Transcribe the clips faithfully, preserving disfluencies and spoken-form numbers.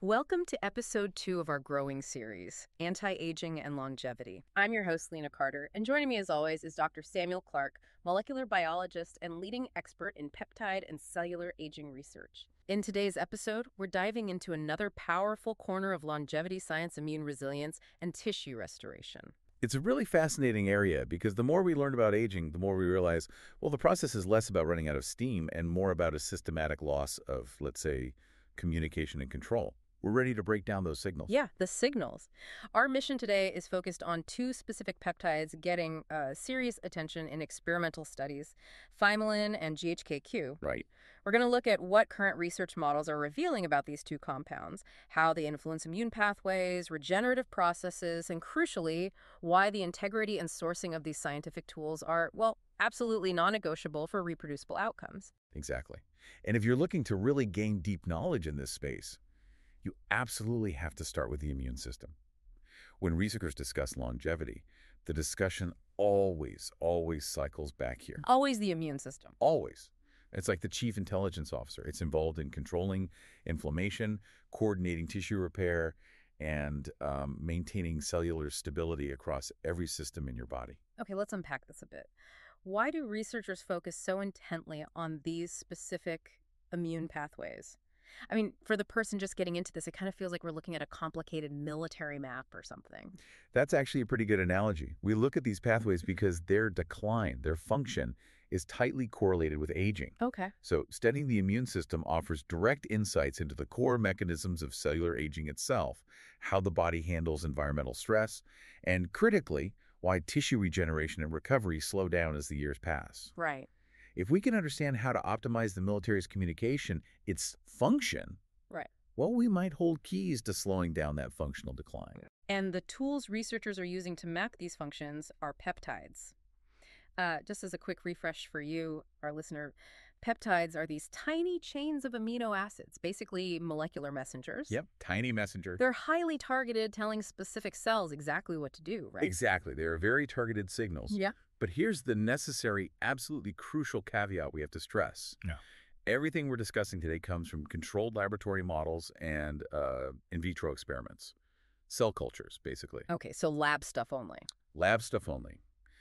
Welcome to episode two of our growing series, Anti-Aging and Longevity. I'm your host, Lena Carter, and joining me as always is Doctor Samuel Clark, molecular biologist and leading expert in peptide and cellular aging research. In today's episode, we're diving into another powerful corner of longevity science, immune resilience, and tissue restoration. It's a really fascinating area because the more we learn about aging, the more we realize, well, the process is less about running out of steam and more about a systematic loss of, let's say, communication and control. We're ready to break down those signals. Yeah, the signals. Our mission today is focused on two specific peptides getting uh, serious attention in experimental studies, thymolin and G H K Q. Right. We're going to look at what current research models are revealing about these two compounds, how they influence immune pathways, regenerative processes, and crucially, why the integrity and sourcing of these scientific tools are, well, absolutely non-negotiable for reproducible outcomes. Exactly. And if you're looking to really gain deep knowledge in this space, you absolutely have to start with the immune system. When researchers discuss longevity, the discussion always, always cycles back here. Always the immune system. Always. It's like the chief intelligence officer. It's involved in controlling inflammation, coordinating tissue repair, and um, maintaining cellular stability across every system in your body. Okay, let's unpack this a bit. Why do researchers focus so intently on these specific immune pathways? I mean, for the person just getting into this, it kind of feels like we're looking at a complicated military map or something. That's actually a pretty good analogy. We look at these pathways because their decline, their function, is tightly correlated with aging. Okay. So studying the immune system offers direct insights into the core mechanisms of cellular aging itself, how the body handles environmental stress, and critically, why tissue regeneration and recovery slow down as the years pass. Right. If we can understand how to optimize the military's communication, its function, Right. well, we might hold keys to slowing down that functional decline. And the tools researchers are using to map these functions are peptides. Uh, just as a quick refresh for you, our listener, peptides are these tiny chains of amino acids, basically molecular messengers. Yep, tiny messenger. They're highly targeted, telling specific cells exactly what to do, right? Exactly. They are very targeted signals. Yeah. But here's the necessary, absolutely crucial caveat we have to stress. Yeah. Everything we're discussing today comes from controlled laboratory models and uh, in vitro experiments. Cell cultures, basically. Okay, so lab stuff only. Lab stuff only.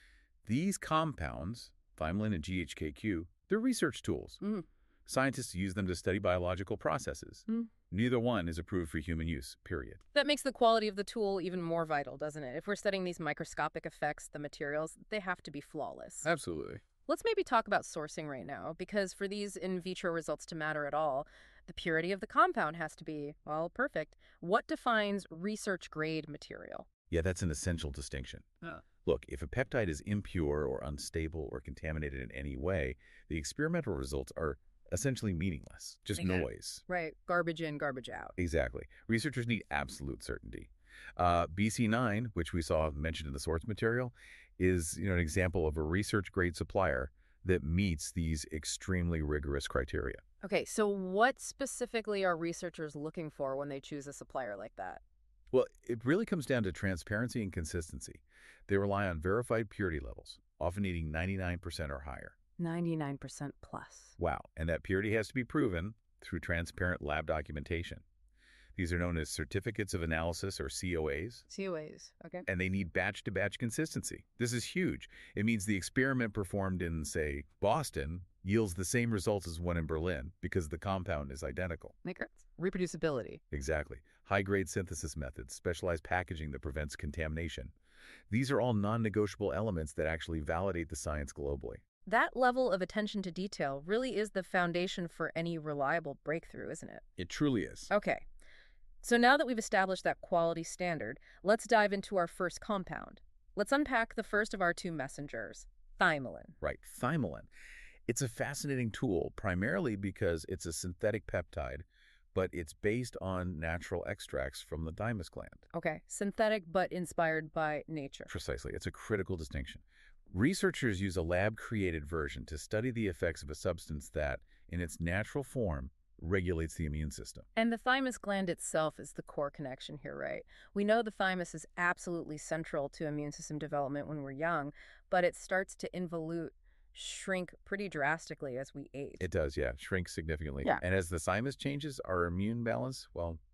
These compounds, thymolin and G H K Q, they're research tools. Mm. Scientists use them to study biological processes. Mm. Neither one is approved for human use, period. That makes the quality of the tool even more vital, doesn't it? If we're studying these microscopic effects, the materials, they have to be flawless. Absolutely. Let's maybe talk about sourcing right now, because for these in vitro results to matter at all, the purity of the compound has to be, well, perfect. What defines research-grade material? Yeah, that's an essential distinction. Yeah. Look, if a peptide is impure or unstable or contaminated in any way, the experimental results are essentially meaningless, just Okay. noise. Right, garbage in, garbage out. Exactly. Researchers need absolute certainty. Uh, B C nine, which we saw mentioned in the source material, is you know, an example of a research-grade supplier that meets these extremely rigorous criteria. Okay, so what specifically are researchers looking for when they choose a supplier like that? Well, it really comes down to transparency and consistency. They rely on verified purity levels, often needing ninety-nine percent or higher. ninety-nine percent plus. Wow. And that purity has to be proven through transparent lab documentation. These are known as certificates of analysis, or C O As. C O As, okay. And they need batch-to-batch consistency. This is huge. It means the experiment performed in, say, Boston yields the same results as one in Berlin because the compound is identical. Makes sense. Reproducibility. Exactly. High-grade synthesis methods, specialized packaging that prevents contamination. These are all non-negotiable elements that actually validate the science globally. That level of attention to detail really is the foundation for any reliable breakthrough, isn't it? It truly is. Okay. So now that we've established that quality standard, let's dive into our first compound. Let's unpack the first of our two messengers, thymolin. Right, thymolin. It's a fascinating tool, primarily because it's a synthetic peptide, but it's based on natural extracts from the thymus gland. Okay, synthetic but inspired by nature. Precisely. It's a critical distinction. Researchers use a lab-created version to study the effects of a substance that, in its natural form, regulates the immune system. And the thymus gland itself is the core connection here, right? We know the thymus is absolutely central to immune system development when we're young, but it starts to involute, shrink pretty drastically as we age. It does, yeah. Shrink significantly. Yeah. And as the thymus changes, our immune balance, well,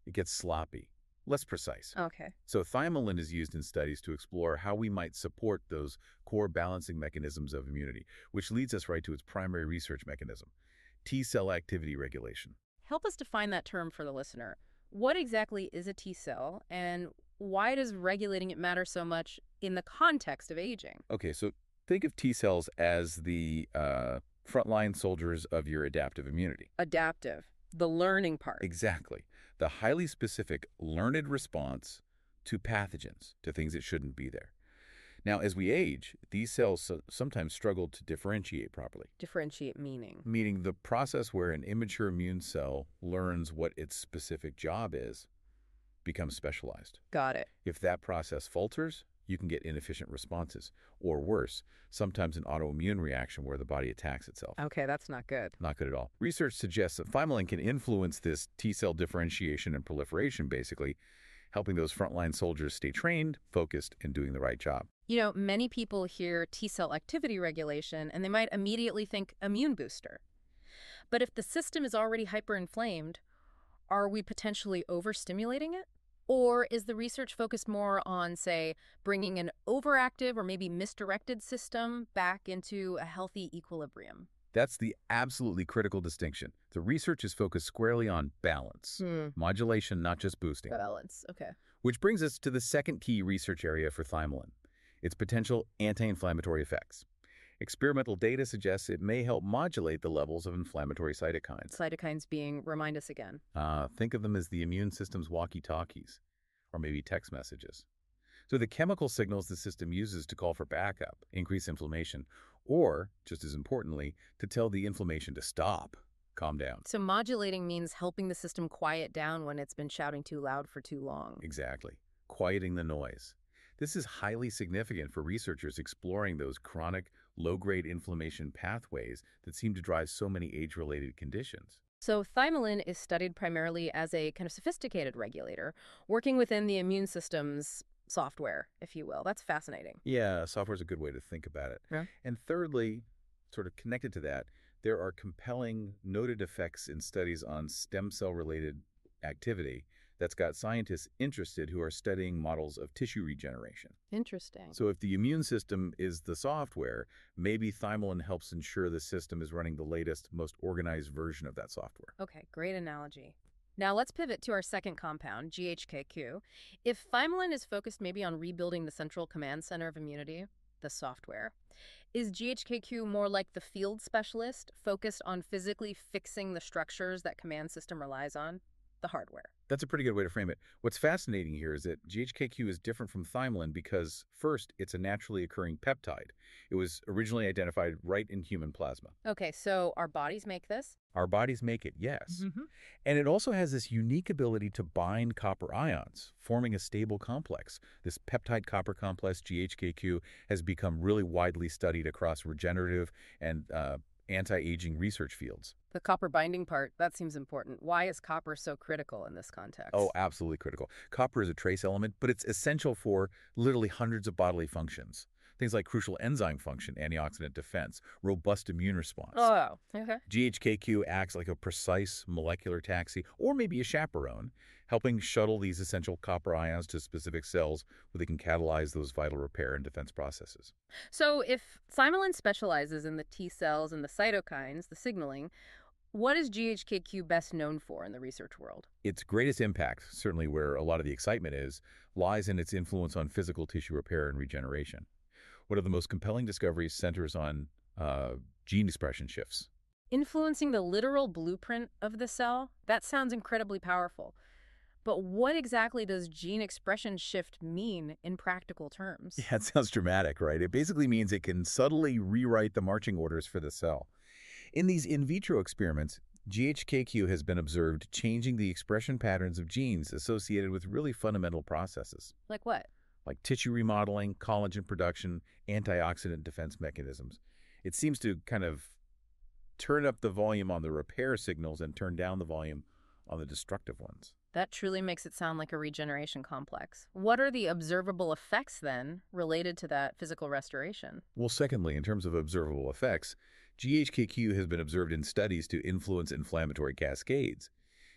It gets sloppy, less precise. Okay. So thymolin is used in studies to explore how we might support those core balancing mechanisms of immunity, which leads us right to its primary research mechanism, T-cell activity regulation. Help us define that term for the listener. What exactly is a T cell, and why does regulating it matter so much in the context of aging? Okay, so think of T-cells as the uh, frontline soldiers of your adaptive immunity. Adaptive, the learning part. Exactly. The highly specific, learned response to pathogens, to things that shouldn't be there. Now, as we age, these cells so sometimes struggle to differentiate properly, Differentiate meaning. meaning the process where an immature immune cell learns what its specific job is becomes specialized. Got it. If that process falters, you can get inefficient responses, or worse, sometimes an autoimmune reaction where the body attacks itself. Okay, that's not good. Not good at all. Research suggests that thymolin can influence this T-cell differentiation and proliferation, basically, helping those frontline soldiers stay trained, focused, and doing the right job. You know, many people hear T cell activity regulation and they might immediately think immune booster. But if the system is already hyperinflamed, are we potentially overstimulating it? Or is the research focused more on, say, bringing an overactive or maybe misdirected system back into a healthy equilibrium? That's the absolutely critical distinction. The research is focused squarely on balance, Hmm. modulation, not just boosting. Balance. Okay. Which brings us to the second key research area for thymolin, its potential anti-inflammatory effects. Experimental data suggests it may help modulate the levels of inflammatory cytokines. Cytokines being, remind us again. Uh, think of them as the immune system's walkie-talkies, or maybe text messages. So the chemical signals the system uses to call for backup, increase inflammation, or, just as importantly, to tell the inflammation to stop, calm down. So modulating means helping the system quiet down when it's been shouting too loud for too long. Exactly. Quieting the noise. This is highly significant for researchers exploring those chronic, low-grade inflammation pathways that seem to drive so many age-related conditions. So thymolin is studied primarily as a kind of sophisticated regulator, working within the immune system's software, if you will. That's fascinating. Yeah, software is a good way to think about it. Yeah. And thirdly, sort of connected to that, there are compelling noted effects in studies on stem cell-related activity that's got scientists interested who are studying models of tissue regeneration. Interesting. So if the immune system is the software, maybe thymolin helps ensure the system is running the latest, most organized version of that software. Okay, great analogy. Now let's pivot to our second compound, G H K Q. If thymolin is focused maybe on rebuilding the central command center of immunity, the software, is G H K Q more like the field specialist, focused on physically fixing the structures that command system relies on, the hardware? That's a pretty good way to frame it. What's fascinating here is that G H K Q is different from thymolin because, first, it's a naturally occurring peptide. It was originally identified right in human plasma. Okay, so our bodies make this? Our bodies make it, yes. Mm-hmm. And it also has this unique ability to bind copper ions, forming a stable complex. This peptide copper complex, G H K Q, has become really widely studied across regenerative and uh, anti-aging research fields. The copper binding part, that seems important. Why is copper so critical in this context? Oh, absolutely critical. Copper is a trace element, but it's essential for literally hundreds of bodily functions. Things like crucial enzyme function, antioxidant defense, robust immune response. Oh, okay. G H K Q acts like a precise molecular taxi, or maybe a chaperone, helping shuttle these essential copper ions to specific cells where they can catalyze those vital repair and defense processes. So if thymolin specializes in the T cells and the cytokines, the signaling, what is G H K Q best known for in the research world? Its greatest impact, certainly where a lot of the excitement is, lies in its influence on physical tissue repair and regeneration. One of the most compelling discoveries centers on uh, gene expression shifts. Influencing the literal blueprint of the cell? That sounds incredibly powerful. But what exactly does gene expression shift mean in practical terms? Yeah, it sounds dramatic, right? It basically means it can subtly rewrite the marching orders for the cell. In these in vitro experiments, G H K Q has been observed changing the expression patterns of genes associated with really fundamental processes, Like what? like tissue remodeling, collagen production, antioxidant defense mechanisms. It seems to kind of turn up the volume on the repair signals and turn down the volume on the destructive ones. That truly makes it sound like a regeneration complex. What are the observable effects, then, related to that physical restoration? Well, secondly, in terms of observable effects, G H K Q has been observed in studies to influence inflammatory cascades.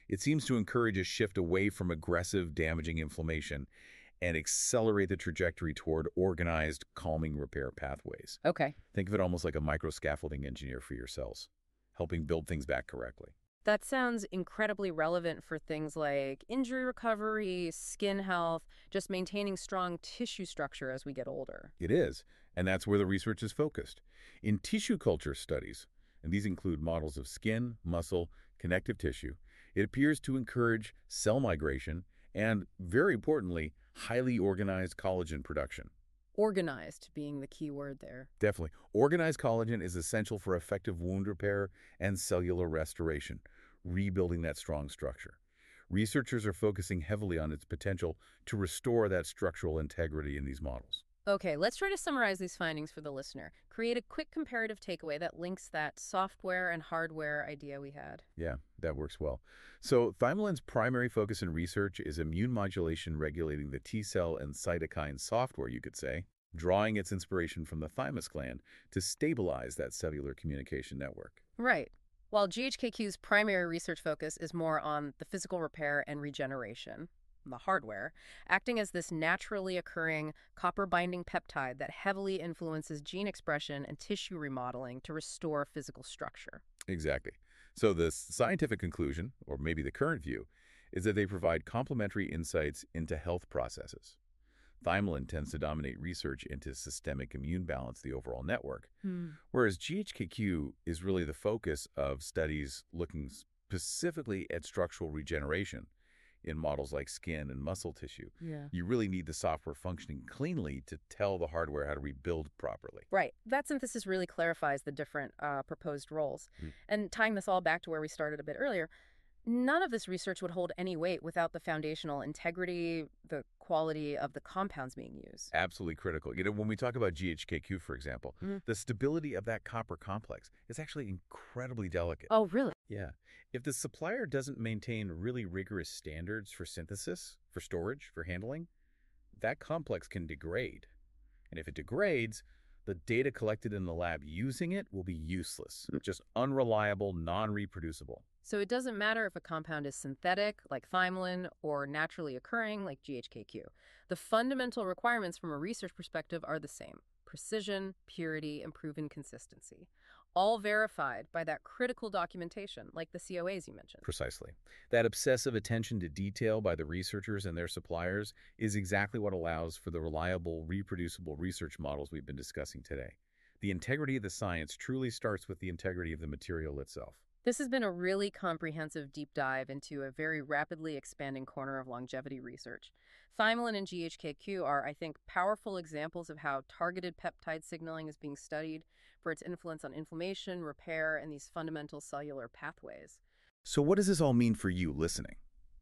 It seems to encourage a shift away from aggressive, damaging inflammation and accelerate the trajectory toward organized, calming repair pathways. Okay. Think of it almost like a microscaffolding engineer for your cells, helping build things back correctly. That sounds incredibly relevant for things like injury recovery, skin health, just maintaining strong tissue structure as we get older. It is, and that's where the research is focused. In tissue culture studies, and these include models of skin, muscle, connective tissue, it appears to encourage cell migration and, very importantly, highly organized collagen production. Organized being the key word there. Definitely. Organized collagen is essential for effective wound repair and cellular restoration, rebuilding that strong structure. Researchers are focusing heavily on its potential to restore that structural integrity in these models. Okay, let's try to summarize these findings for the listener. Create a quick comparative takeaway that links that software and hardware idea we had. Yeah, that works well. So Thymolin's primary focus in research is immune modulation regulating the T-cell and cytokine software, you could say, drawing its inspiration from the thymus gland to stabilize that cellular communication network. Right. While G H K Q's primary research focus is more on the physical repair and regeneration, the hardware, acting as this naturally occurring copper-binding peptide that heavily influences gene expression and tissue remodeling to restore physical structure. Exactly. So the scientific conclusion, or maybe the current view, is that they provide complementary insights into health processes. Thymolin tends to dominate research into systemic immune balance, the overall network, Hmm. whereas G H K Q is really the focus of studies looking specifically at structural regeneration in models like skin and muscle tissue. Yeah. You really need the software functioning cleanly to tell the hardware how to rebuild properly. Right. That synthesis really clarifies the different uh, proposed roles. Hmm. And tying this all back to where we started a bit earlier, none of this research would hold any weight without the foundational integrity, the quality of the compounds being used. Absolutely critical. You know, when we talk about G H K Q, for example, Mhm. the stability of that copper complex is actually incredibly delicate. Oh, really? Yeah. If the supplier doesn't maintain really rigorous standards for synthesis, for storage, for handling, that complex can degrade. And if it degrades, the data collected in the lab using it will be useless, just unreliable, non-reproducible. So it doesn't matter if a compound is synthetic, like thymolin, or naturally occurring, like G H K Q. The fundamental requirements from a research perspective are the same: precision, purity, and proven consistency, all verified by that critical documentation, like the C O As you mentioned. Precisely. That obsessive attention to detail by the researchers and their suppliers is exactly what allows for the reliable, reproducible research models we've been discussing today. The integrity of the science truly starts with the integrity of the material itself. This has been a really comprehensive deep dive into a very rapidly expanding corner of longevity research. Thymolin and G H K Q are, I think, powerful examples of how targeted peptide signaling is being studied for its influence on inflammation, repair, and these fundamental cellular pathways. So what does this all mean for you listening?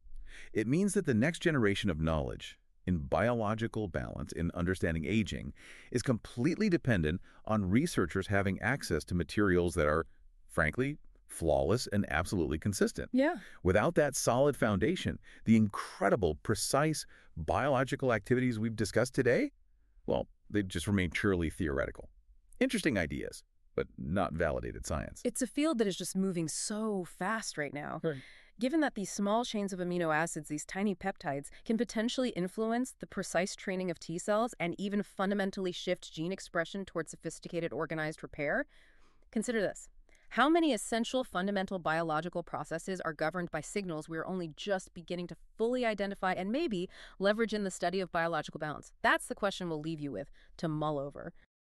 It means that the next generation of knowledge in biological balance, in understanding aging, is completely dependent on researchers having access to materials that are, frankly, flawless and absolutely consistent. Yeah. Without that solid foundation, the incredible, precise biological activities we've discussed today, well, they just remain purely theoretical. Interesting ideas, but not validated science. It's a field that is just moving so fast right now. Right. Given that these small chains of amino acids, these tiny peptides, can potentially influence the precise training of T cells and even fundamentally shift gene expression towards sophisticated organized repair, consider this. How many essential fundamental biological processes are governed by signals we're only just beginning to fully identify and maybe leverage in the study of biological balance? That's the question we'll leave you with to mull over.